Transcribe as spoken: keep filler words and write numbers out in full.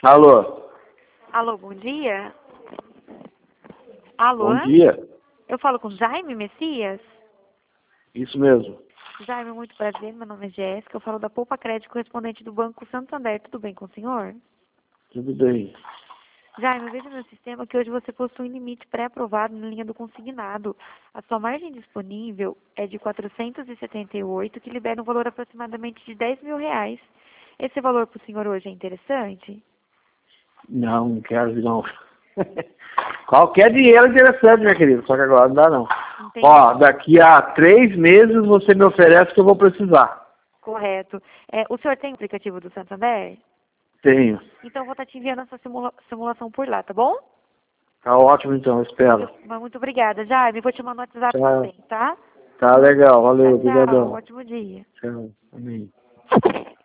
Alô? Alô, bom dia. Alô? Bom dia. Eu falo com Jaime Messias? Isso mesmo. Jaime, muito prazer. Meu nome é Jéssica. Eu falo da Poupa Crédito, correspondente do Banco Santander. Tudo bem com o senhor? Tudo bem. Jaime, eu vejo no meu sistema que hoje você possui um limite pré-aprovado na linha do consignado. A sua margem disponível é de quatrocentos e setenta e oito, que libera um valor aproximadamente de dez mil reais. Esse valor para o senhor hoje é interessante? Não, não quero não. Qualquer dinheiro é interessante, minha querida, só que agora não dá não. Entendi. Ó, daqui a três meses você me oferece que eu vou precisar. Correto. É, o senhor tem o aplicativo do Santander? Tenho. Então, eu vou estar te enviando essa simula simulação por lá, tá bom? Tá ótimo então, eu espero. Muito, muito obrigada, Jaime. Vou te mandar no WhatsApp Tchau. também, tá? Tá legal, valeu, Tchau, tchau. obrigadão. Ótimo dia. Tchau, amém.